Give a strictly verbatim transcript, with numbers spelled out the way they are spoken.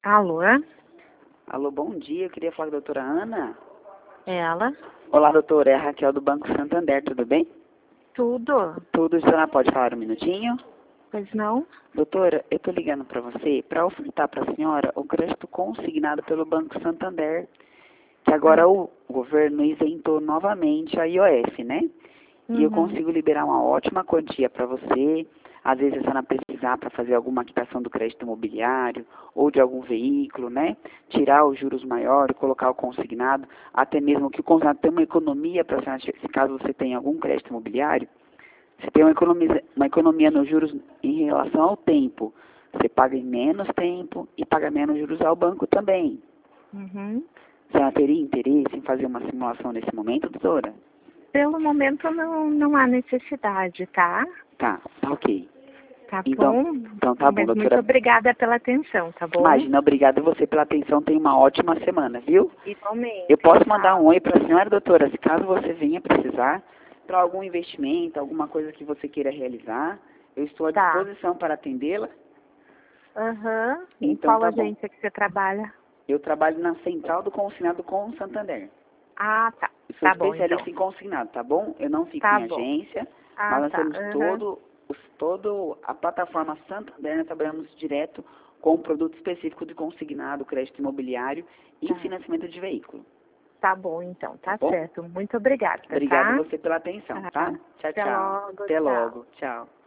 Alô? Alô, bom dia. Eu queria falar com a doutora Ana. É ela? Olá, doutora. É a Raquel do Banco Santander, tudo bem? Tudo? Tudo. A senhora pode falar um minutinho? Pois não? Doutora, eu estou ligando para você para ofertar para a senhora o crédito consignado pelo Banco Santander, que agora Ah, o governo isentou novamente a I O F, né? E eu uhum. consigo liberar uma ótima quantia para você. Às vezes a senhora precisar para fazer alguma quitação do crédito imobiliário ou de algum veículo, né? Tirar os juros maiores, colocar o consignado, até mesmo que o consignado tenha uma economia para a senhora, se caso você tenha algum crédito imobiliário, você tem uma economia, uma economia nos juros em relação ao tempo. Você paga em menos tempo e paga menos juros ao banco também. Uhum. A senhora teria interesse em fazer uma simulação nesse momento, doutora? Pelo momento não, não há necessidade, tá? Tá, tá ok. Tá Então, bom? então tá bom, Mas muito doutora. obrigada pela atenção, tá bom? Imagina, obrigado a você pela atenção. Tenha uma ótima semana, viu? Igualmente. Eu posso mandar um Tchau. oi para a senhora, doutora, se caso você venha precisar, para algum investimento, alguma coisa que você queira realizar. Eu estou à Tá. disposição para atendê-la. Aham. Em Então qual tá bom. agência que você trabalha? Eu trabalho na Central do Consignado com o Santander. Ah, tá. Eu sou Tá bom, especialista então. em consignado, tá bom? Eu não fico Tá em bom. agência, mas Ah, nós tá. temos Aham. todo, os- todo a plataforma Santander, nós trabalhamos direto com um produto específico de consignado, crédito imobiliário e Tá. financiamento de veículo, Tá bom, então. tá Tá bom? certo. Muito obrigada, Obrigado a tá? você pela atenção, Tá. tá? Tchau, Até tchau. logo. Até Tchau. logo. Tchau.